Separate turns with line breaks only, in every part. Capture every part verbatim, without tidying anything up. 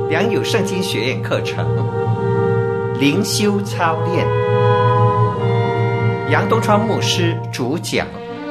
良友圣经学院课程灵修操练，杨东川牧师主讲。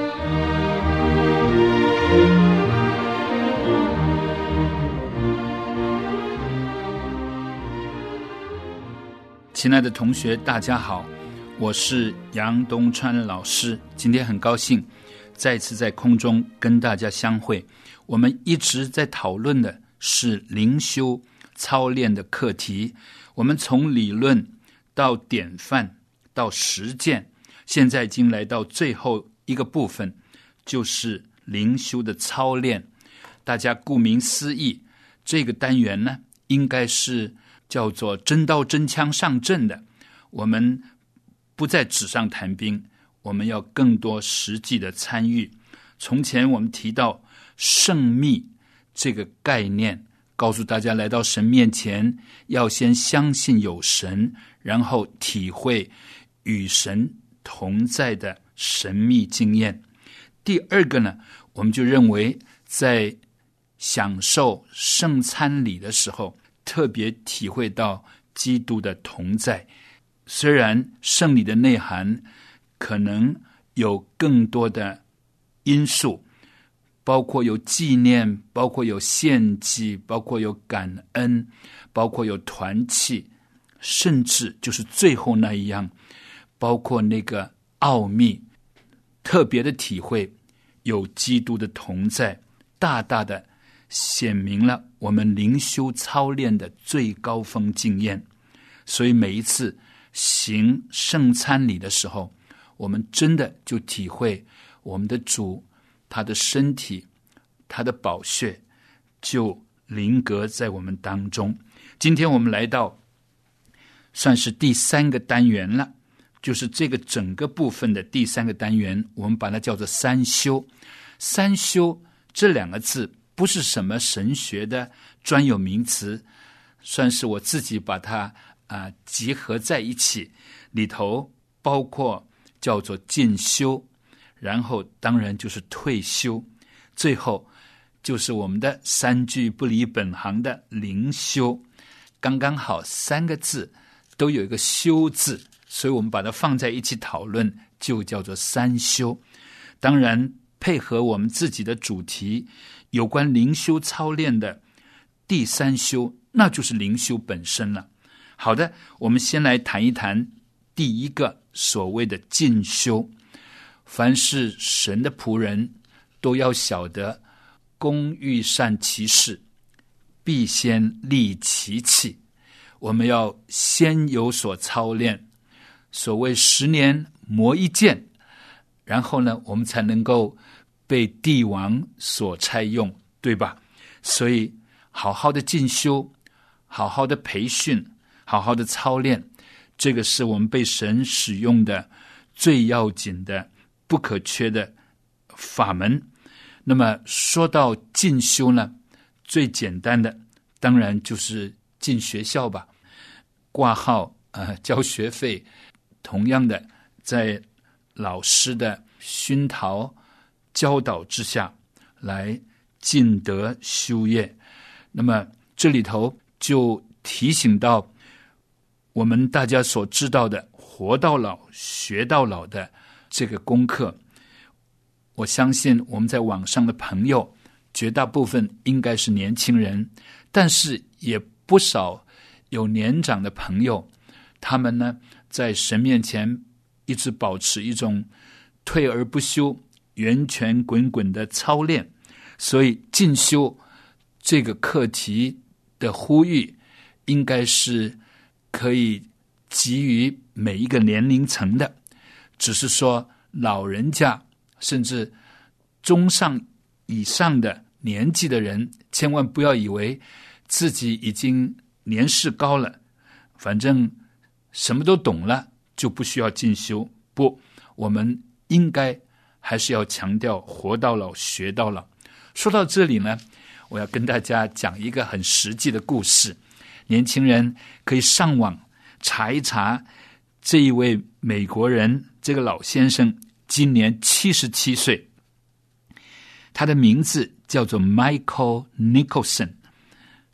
亲爱的同学，大家好，我是杨东川老师。今天很高兴再次在空中跟大家相会。我们一直在讨论的是灵修操练的课题，我们从理论到典范到实践，现在已经来到最后一个部分，就是灵修的操练。大家顾名思义，这个单元呢，应该是叫做真刀真枪上阵的。我们不在纸上谈兵，我们要更多实际的参与。从前我们提到圣秘这个概念，告诉大家来到神面前要先相信有神，然后体会与神同在的神秘经验。第二个呢，我们就认为在享受圣餐礼的时候，特别体会到基督的同在。虽然圣礼的内涵可能有更多的因素，包括有纪念，包括有献祭，包括有感恩，包括有团契，甚至就是最后那一样，包括那个奥秘，特别的体会有基督的同在，大大的显明了我们灵修操练的最高峰经验。所以每一次行圣餐礼的时候，我们真的就体会我们的主，他的身体，他的宝血就临格在我们当中。今天我们来到算是第三个单元了，就是这个整个部分的第三个单元，我们把它叫做三修。三修这两个字不是什么神学的专有名词，算是我自己把它啊、呃、集合在一起，里头包括叫做进修，然后当然就是退休，最后就是我们的三句不离本行的灵修。刚刚好三个字都有一个修字，所以我们把它放在一起讨论，就叫做三修。当然配合我们自己的主题，有关灵修操练的第三修，那就是灵修本身了。好的，我们先来谈一谈第一个所谓的进修。凡是神的仆人都要晓得，工欲善其事，必先利其器。我们要先有所操练，所谓十年磨一剑，然后呢，我们才能够被帝王所差用，对吧？所以好好的进修，好好的培训，好好的操练，这个是我们被神使用的最要紧的不可缺的法门。那么说到进修呢，最简单的当然就是进学校吧，挂号呃交学费，同样的在老师的熏陶教导之下来进德修业。那么这里头就提醒到我们大家所知道的活到老学到老的这个功课。我相信我们在网上的朋友绝大部分应该是年轻人，但是也不少有年长的朋友，他们呢在神面前一直保持一种退而不休、源泉滚滚的操练。所以进修这个课题的呼吁应该是可以给予每一个年龄层的，只是说老人家甚至中上以上的年纪的人，千万不要以为自己已经年事高了，反正什么都懂了就不需要进修。不，我们应该还是要强调活到老学到老。说到这里呢，我要跟大家讲一个很实际的故事，年轻人可以上网查一查这一位美国人，这个老先生今年七十七岁，他的名字叫做 Michael Nicholson。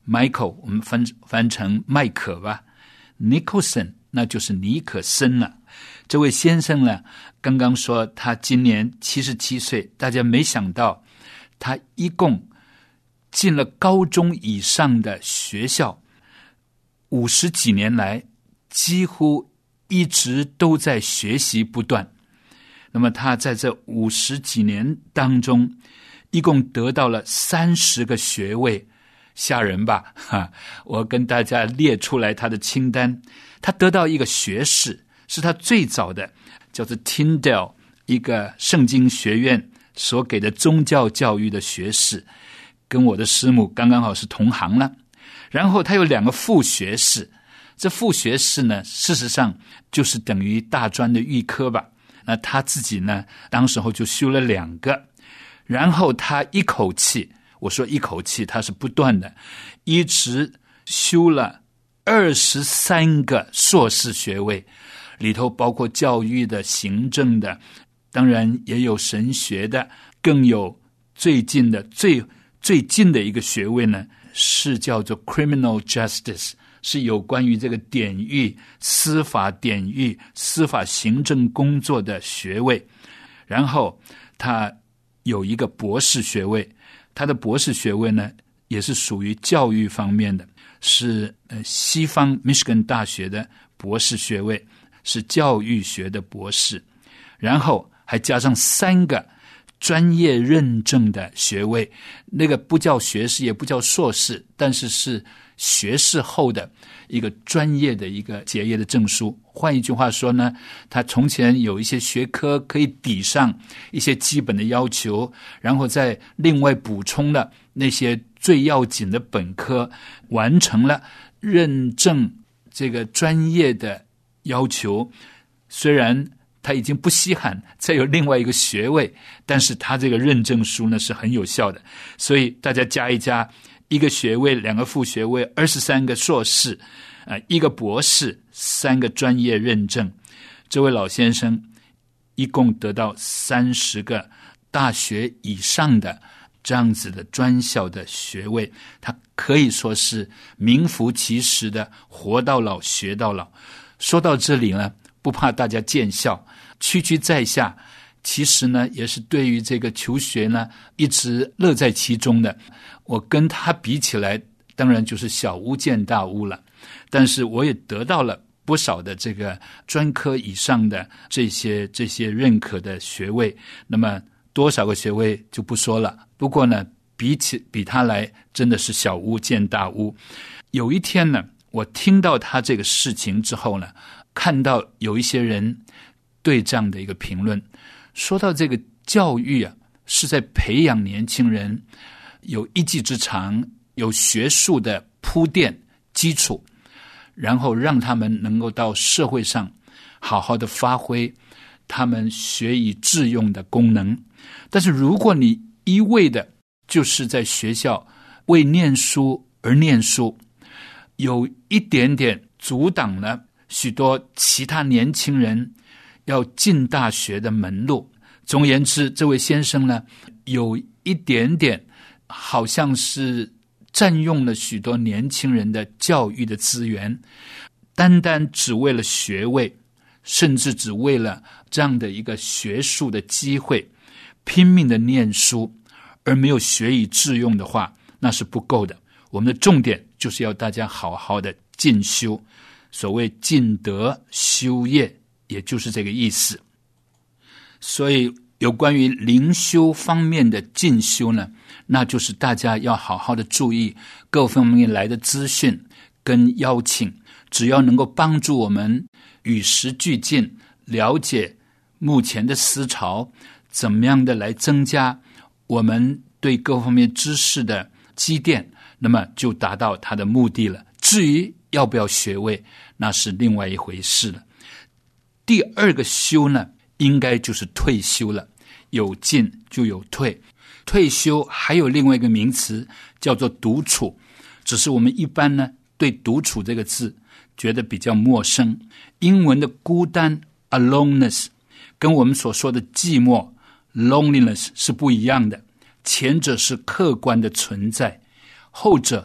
Michael 我们翻翻成麦可吧， Nicholson 那就是尼可森了。这位先生呢，刚刚说他今年七十七岁，大家没想到他一共进了高中以上的学校，五十几年来几乎一直都在学习不断。那么他在这五十几年当中一共得到了三十个学位，吓人吧？哈，我跟大家列出来他的清单。他得到一个学士，是他最早的叫做 Tyndale 一个圣经学院所给的宗教教育的学士，跟我的师母刚刚好是同行了。然后他有两个副学士，这副学士呢，事实上就是等于大专的预科吧。那他自己呢，当时候就修了两个，然后他一口气，我说一口气，他是不断的，一直修了二十三个硕士学位，里头包括教育的、行政的，当然也有神学的，更有最近的最最近的一个学位呢，是叫做 Criminal Justice， 是有关于这个典狱、司法典狱、司法行政工作的学位。然后他有一个博士学位，他的博士学位呢，也是属于教育方面的，是呃西方 Michigan 大学的博士学位，是教育学的博士。然后还加上三个专业认证的学位，那个不叫学士也不叫硕士，但是是学士后的一个专业的一个结业的证书。换一句话说呢，他从前有一些学科可以抵上一些基本的要求，然后再另外补充了那些最要紧的本科，完成了认证这个专业的要求。虽然他已经不稀罕再有另外一个学位，但是他这个认证书呢是很有效的。所以大家加一加，一个学位，两个副学位，二十三个硕士，呃，一个博士，三个专业认证。这位老先生一共得到三十个大学以上的这样子的专校的学位，他可以说是名副其实的活到老学到老。说到这里呢，不怕大家见笑，区区在下其实呢也是对于这个求学呢一直乐在其中的。我跟他比起来当然就是小巫见大巫了，但是我也得到了不少的这个专科以上的这些这些认可的学位。那么多少个学位就不说了，不过呢比起比他来真的是小巫见大巫。有一天呢，我听到他这个事情之后呢，看到有一些人对这样的一个评论，说到这个教育啊，是在培养年轻人有一技之长，有学术的铺垫基础，然后让他们能够到社会上好好的发挥他们学以致用的功能。但是如果你一味的就是在学校为念书而念书，有一点点阻挡了许多其他年轻人要进大学的门路。总而言之，这位先生呢，有一点点好像是占用了许多年轻人的教育的资源，单单只为了学位，甚至只为了这样的一个学术的机会，拼命的念书，而没有学以致用的话，那是不够的。我们的重点就是要大家好好的进修，所谓进德修业，也就是这个意思。所以有关于灵修方面的进修呢，那就是大家要好好的注意各方面来的资讯跟邀请，只要能够帮助我们与时俱进，了解目前的思潮，怎么样的来增加我们对各方面知识的积淀，那么就达到它的目的了。至于要不要学位，那是另外一回事了。第二个修呢，应该就是退休了，有进就有退。退休还有另外一个名词叫做独处，只是我们一般呢对独处这个字觉得比较陌生。英文的孤单 aloneness 跟我们所说的寂寞 loneliness 是不一样的，前者是客观的存在，后者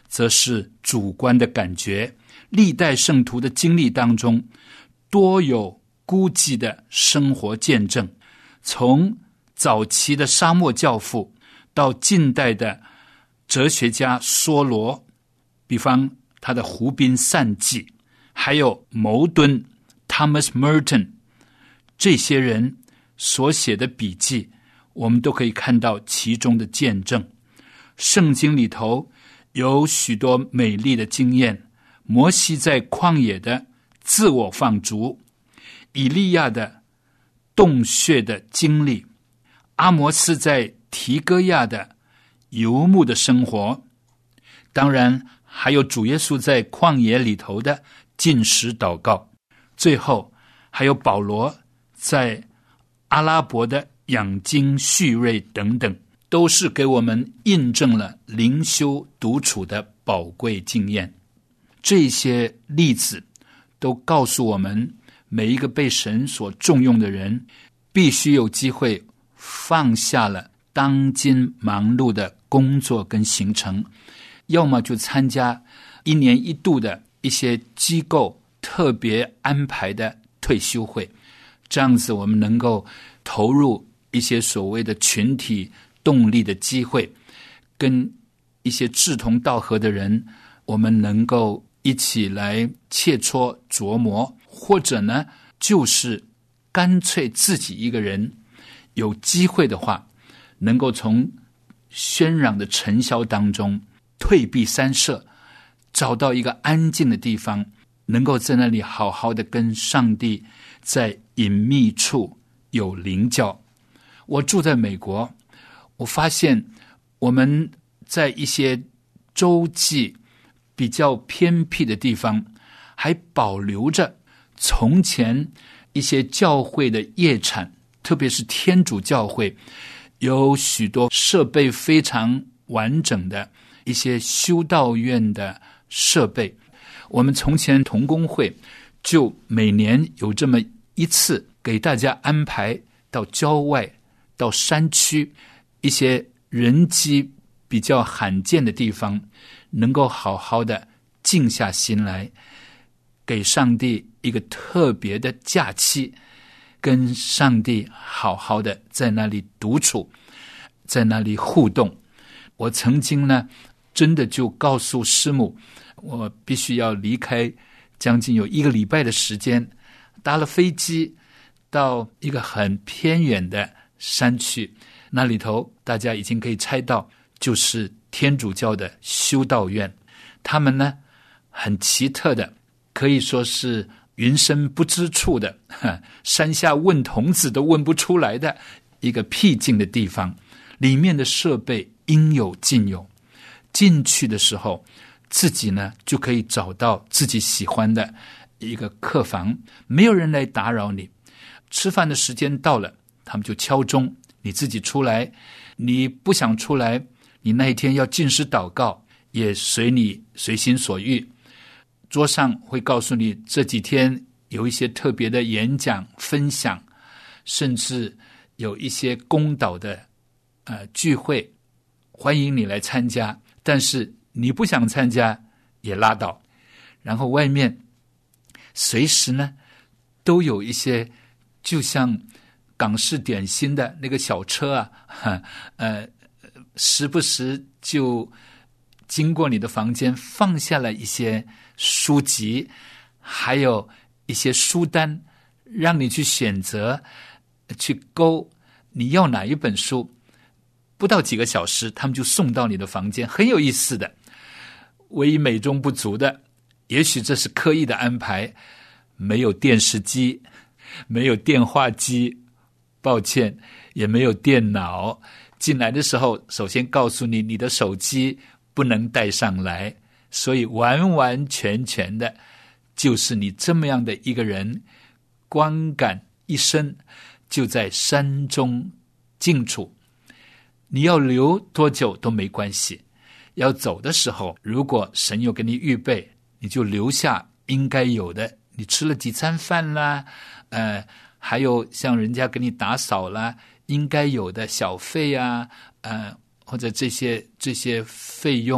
则是主观的感觉。历代圣徒的经历当中，多有孤寂的生活见证，从早期的沙漠教父到近代的哲学家梭罗，比方他的湖滨散记，还有牟敦 Thomas Merton， 这些人所写的笔记，我们都可以看到其中的见证。圣经里头有许多美丽的经验，摩西在旷野的自我放逐，以利亚的洞穴的经历，阿摩斯在提哥亚的游牧的生活，当然还有主耶稣在旷野里头的禁食祷告，最后还有保罗在阿拉伯的养精蓄锐等等，都是给我们印证了灵修独处的宝贵经验。这些例子都告诉我们，每一个被神所重用的人，必须有机会放下了当今忙碌的工作跟行程，要么就参加一年一度的一些机构特别安排的退休会，这样子我们能够投入一些所谓的群体动力的机会，跟一些志同道合的人，我们能够一起来切磋琢磨，或者呢就是干脆自己一个人有机会的话，能够从喧嚷的尘嚣当中退避三舍，找到一个安静的地方，能够在那里好好的跟上帝在隐秘处有灵交。我住在美国，我发现我们在一些洲际比较偏僻的地方，还保留着从前一些教会的业产，特别是天主教会有许多设备非常完整的一些修道院的设备。我们从前同工会就每年有这么一次，给大家安排到郊外到山区一些人迹比较罕见的地方，能够好好的静下心来，给上帝一个特别的假期，跟上帝好好的在那里独处，在那里互动。我曾经呢真的就告诉师母，我必须要离开将近有一个礼拜的时间，搭了飞机到一个很偏远的山区，那里头大家已经可以猜到，就是天主教的修道院。他们呢很奇特的，可以说是云深不知处的，山下问童子都问不出来的一个僻静的地方，里面的设备应有尽有。进去的时候，自己呢就可以找到自己喜欢的一个客房，没有人来打扰你。吃饭的时间到了，他们就敲钟，你自己出来。你不想出来，你那一天要禁食祷告，也随你随心所欲。桌上会告诉你这几天有一些特别的演讲分享，甚至有一些公祷的呃聚会，欢迎你来参加。但是你不想参加也拉倒。然后外面随时呢都有一些就像港式点心的那个小车啊，呃，时不时就经过你的房间，放下了一些书籍，还有一些书单，让你去选择，去勾你要哪一本书。不到几个小时，他们就送到你的房间，很有意思的。唯一美中不足的，也许这是刻意的安排，没有电视机，没有电话机，抱歉，也没有电脑。进来的时候，首先告诉你，你的手机不能带上来，所以完完全全的就是你这么样的一个人，光感一生就在山中静处。你要留多久都没关系，要走的时候，如果神有给你预备，你就留下应该有的，你吃了几餐饭啦，呃，还有像人家给你打扫啦，应该有的小费啊，呃，或者这些这些费用，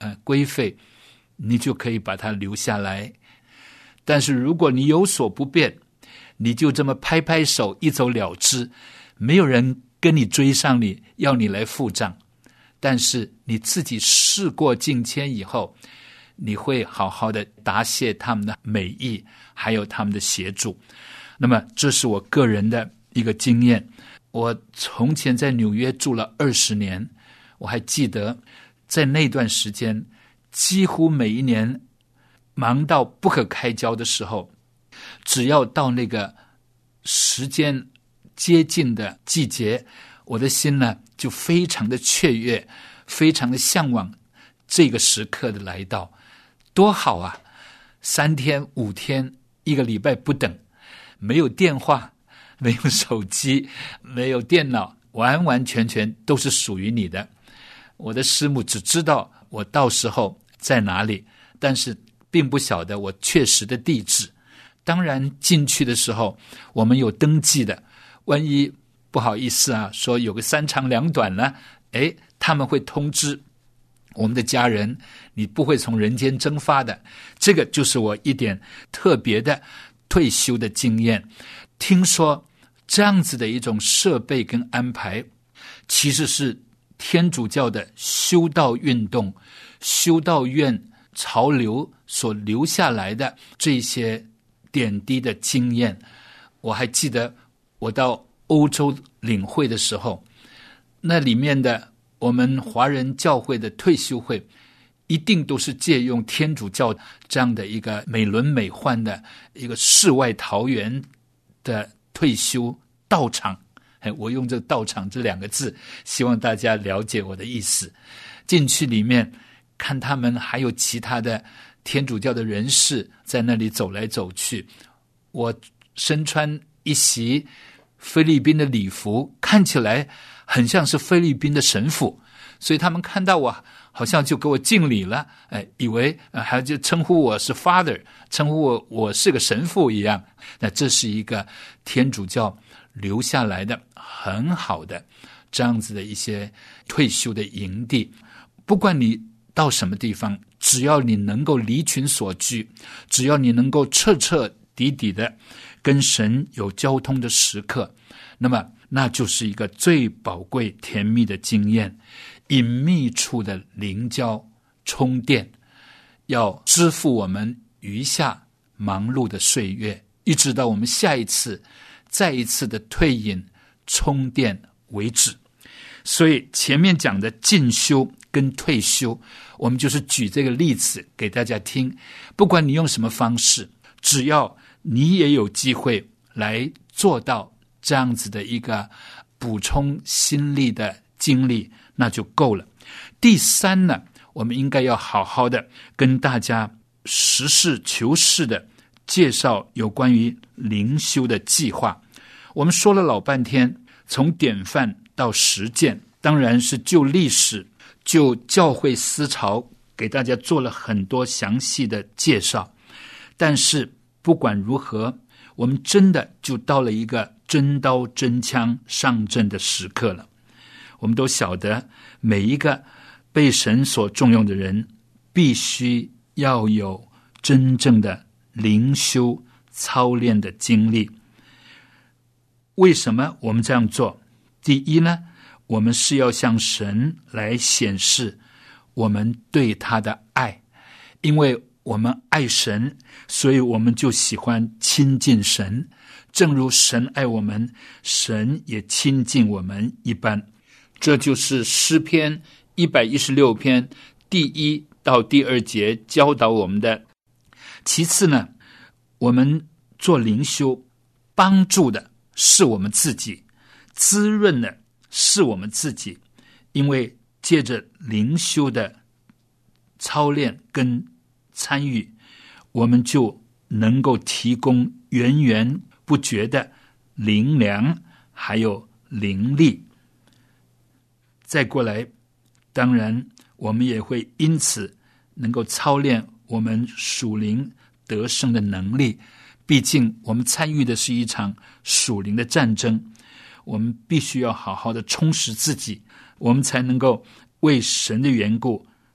呃规费，你就可以把它留下来。但是如果你有所不便，你就这么拍拍手一走了之，没有人跟你追上你，要你来付账。但是你自己事过境迁以后，你会好好的答谢他们的美意，还有他们的协助。那么这是我个人的一个经验。我从前在纽约住了二十年，我还记得在那段时间，几乎每一年忙到不可开交的时候，只要到那个时间接近的季节，我的心呢就非常的雀跃，非常的向往这个时刻的来到。多好啊，三天五天一个礼拜不等，没有电话，没有手机，没有电脑，完完全全都是属于你的。我的师母只知道我到时候在哪里，但是并不晓得我确实的地址。当然进去的时候我们有登记的，万一不好意思啊，说有个三长两短呢，诶，他们会通知我们的家人，你不会从人间蒸发的。这个就是我一点特别的退休的经验。听说这样子的一种设备跟安排，其实是天主教的修道运动、修道院潮流所留下来的这些点滴的经验。我还记得我到欧洲领会的时候，那里面的我们华人教会的退休会一定都是借用天主教这样的一个美轮美奂的一个世外桃源的退休道场。我用这个道场这两个字，希望大家了解我的意思。进去里面看他们还有其他的天主教的人士在那里走来走去，我身穿一袭菲律宾的礼服，看起来很像是菲律宾的神父，所以他们看到我好像就给我敬礼了，哎，以为、呃、还就称呼我是 Father， 称呼我我是个神父一样。那这是一个天主教留下来的很好的这样子的一些退休的营地。不管你到什么地方，只要你能够离群所居，只要你能够彻彻底底的跟神有交通的时刻，那么那就是一个最宝贵甜蜜的经验。隐秘处的灵交充电，要支付我们余下忙碌的岁月，一直到我们下一次再一次的退隐充电为止。所以前面讲的进修跟退休，我们就是举这个例子给大家听。不管你用什么方式，只要你也有机会来做到这样子的一个补充心力的经历，那就够了。第三呢，我们应该要好好的跟大家实事求是的介绍有关于灵修的计划。我们说了老半天，从典范到实践，当然是就历史就教会思潮给大家做了很多详细的介绍。但是不管如何，我们真的就到了一个真刀真枪上阵的时刻了。我们都晓得，每一个被神所重用的人必须要有真正的灵修操练的经历。为什么我们这样做？第一呢，我们是要向神来显示我们对他的爱，因为我们爱神，所以我们就喜欢亲近神，正如神爱我们，神也亲近我们一般。这就是诗篇一百一十六篇第一到第二节教导我们的。其次呢，我们做灵修帮助的是我们自己，滋润的是我们自己，因为借着灵修的操练跟参与，我们就能够提供源源不绝的灵粮还有灵力。再过来，当然我们也会因此能够操练我们属灵得胜的能力。毕竟我们参与的是一场属灵的战争，我们必须要好好的充实自己，我们才能够为神的缘故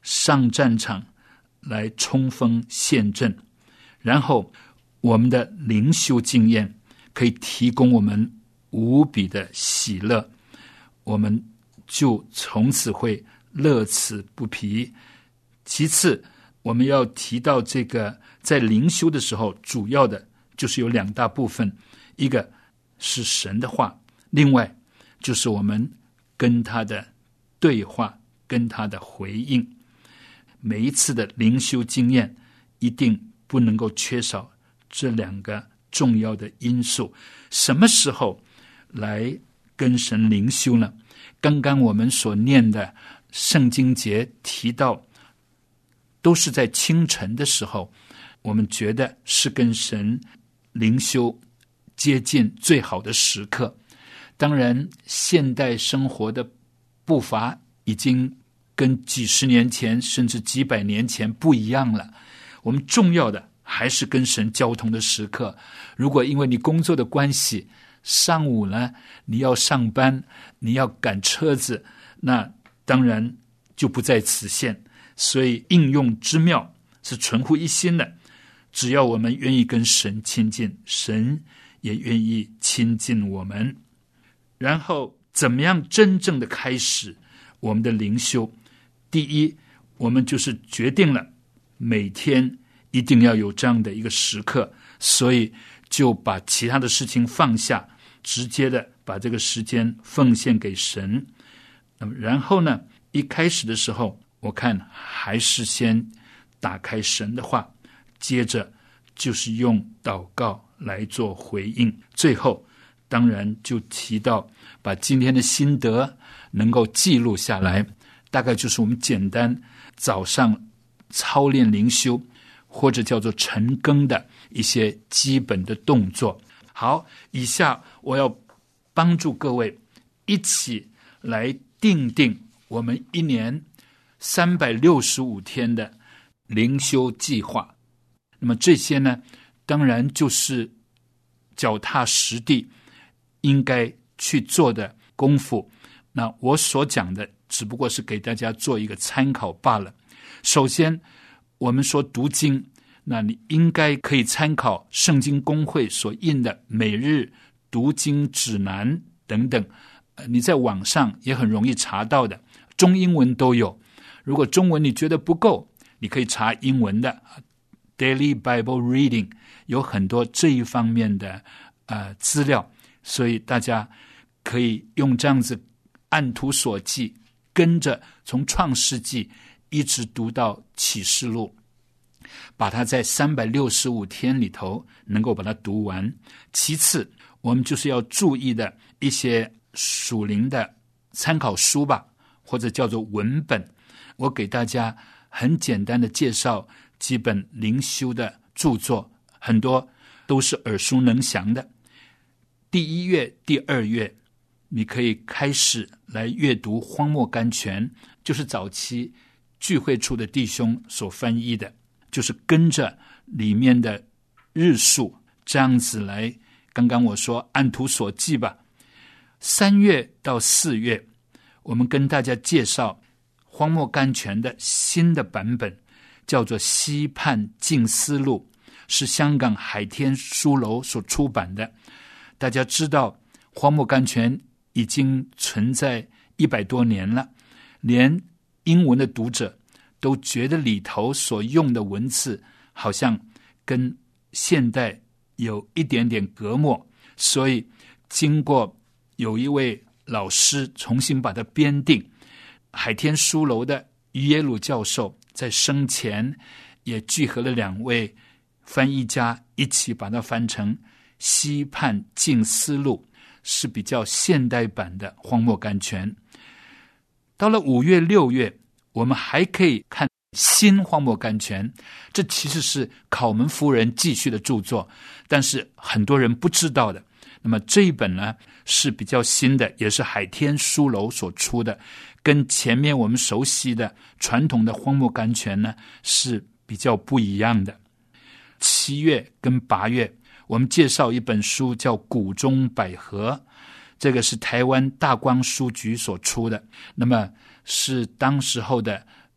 上战场来冲锋陷阵，然后我们的灵修经验可以提供我们无比的喜乐，我们就从此会乐此不疲。其次，我们要提到这个在灵修的时候，主要的就是有两大部分，一个是神的话，另外就是我们跟他的对话，跟他的回应。每一次的灵修经验一定不能够缺少这两个重要的因素。什么时候来跟神灵修呢？刚刚我们所念的圣经节提到，都是在清晨的时候，我们觉得是跟神灵修接近最好的时刻。当然，现代生活的步伐已经跟几十年前甚至几百年前不一样了。我们重要的还是跟神交通的时刻。如果因为你工作的关系，上午呢你要上班，你要赶车子，那当然就不在此限。所以应用之妙是存乎一心的，只要我们愿意跟神亲近，神也愿意亲近我们。然后怎么样真正的开始我们的灵修？第一，我们就是决定了每天一定要有这样的一个时刻，所以就把其他的事情放下，直接的把这个时间奉献给神。那么然后呢，一开始的时候，我看还是先打开神的话，接着就是用祷告来做回应，最后当然就提到把今天的心得能够记录下来，大概就是我们简单早上操练灵修或者叫做晨更的一些基本的动作。好，以下我要帮助各位一起来定定我们一年三百六十五天的灵修计划。那么这些呢，当然就是脚踏实地应该去做的功夫。那我所讲的只不过是给大家做一个参考罢了。首先，我们说读经，那你应该可以参考圣经公会所印的每日读经指南等等，你在网上也很容易查到的，中英文都有。如果中文你觉得不够，你可以查英文的 Daily Bible Reading， 有很多这一方面的呃资料，所以大家可以用这样子按图索骥，跟着从创世纪一直读到启示录，把它在三百六十五天里头能够把它读完。其次，我们就是要注意的一些属灵的参考书吧，或者叫做文本。我给大家很简单的介绍几本灵修的著作，很多都是耳熟能详的。第一月、第二月，你可以开始来阅读荒漠甘泉，就是早期聚会处的弟兄所翻译的，就是跟着里面的日数这样子来，刚刚我说按图索骥吧。三月到四月，我们跟大家介绍荒漠甘泉的新的版本，叫做溪畔静思录，是香港海天书楼所出版的。大家知道荒漠甘泉已经存在一百多年了，连英文的读者都觉得里头所用的文字好像跟现代有一点点隔膜，所以经过有一位老师重新把它编订，海天书楼的于耶鲁教授在生前也聚合了两位翻译家一起把它翻成溪畔静思录，是比较现代版的荒漠甘泉。到了五月六月，我们还可以看新荒漠甘泉，这其实是考门夫人继续的著作，但是很多人不知道的。那么这一本呢是比较新的，也是海天书楼所出的，跟前面我们熟悉的传统的荒漠甘泉呢是比较不一样的。七月跟八月，我们介绍一本书叫《谷中百合》，这个是台湾大光书局所出的，那么是当时候的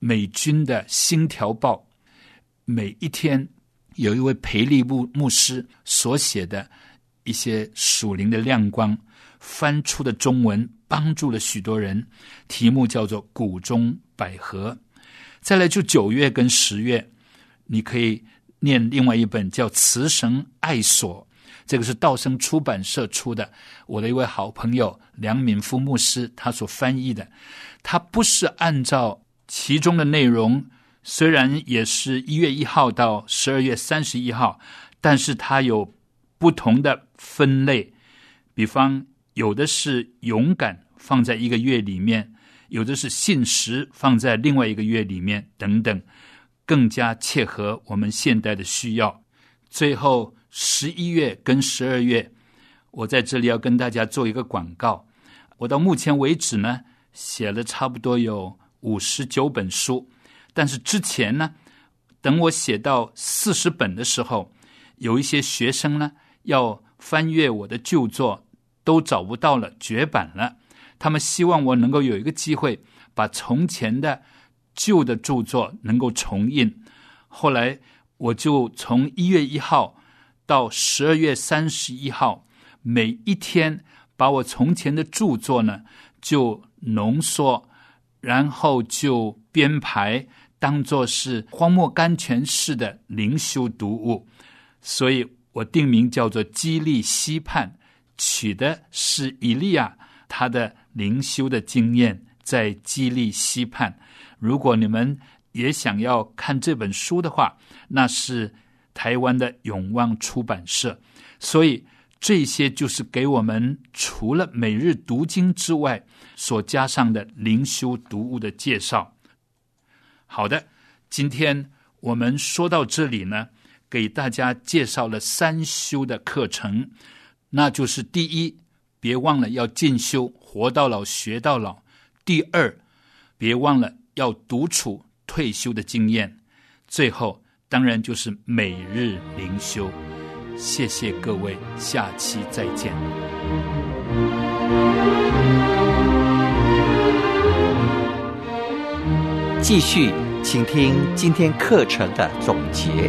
美军的星条报，每一天有一位培利牧牧师所写的一些属灵的亮光，翻出的中文帮助了许多人，题目叫做谷中百合。再来就九月跟十月，你可以念另外一本叫慈神爱所，这个是道生出版社出的，我的一位好朋友梁敏夫牧师他所翻译的。他不是按照其中的内容，虽然也是一月一号到十二月三十一号，但是它有不同的分类，比方有的是勇敢放在一个月里面，有的是信实放在另外一个月里面等等，更加切合我们现代的需要。最后十一月跟十二月，我在这里要跟大家做一个广告。我到目前为止呢，写了差不多有五十九本书，但是之前呢，等我写到四十本的时候，有一些学生呢要翻阅我的旧作，都找不到了，绝版了。他们希望我能够有一个机会，把从前的旧的著作能够重印。后来我就从一月一号到十二月三十一号，每一天把我从前的著作呢就浓缩，然后就编排，当作是荒漠甘泉式的灵修读物。所以我定名叫做基利溪畔，取的是以利亚他的灵修的经验，在基利溪畔。如果你们也想要看这本书的话，那是台湾的永旺出版社。所以这些就是给我们除了每日读经之外所加上的灵修读物的介绍。好的，今天我们说到这里呢，给大家介绍了三修的课程，那就是第一，别忘了要进修，活到老学到老；第二，别忘了要独处退休的经验；最后当然就是每日灵修。谢谢各位，下期再见。
继续请听今天课程的总结。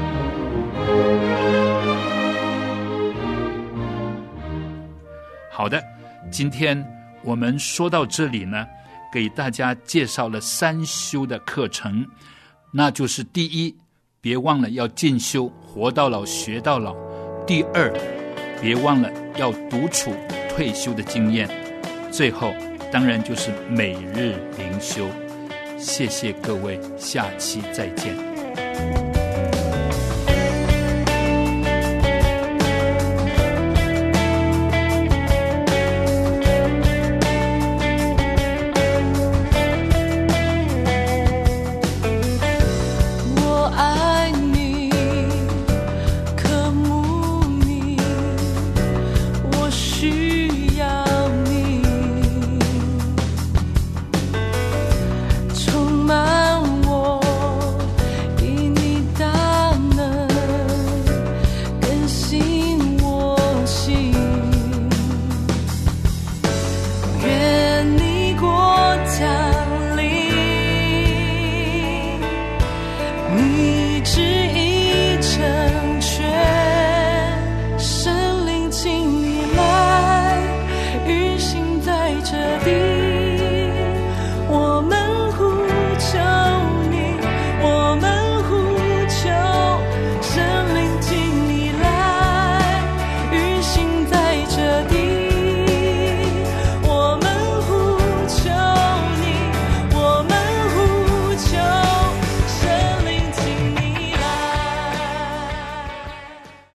好的，今天我们说到这里呢，给大家介绍了三修的课程，那就是第一，别忘了要进修，活到老学到老；第二，别忘了要独处退休的经验；最后当然就是每日灵修。谢谢各位，下期再见。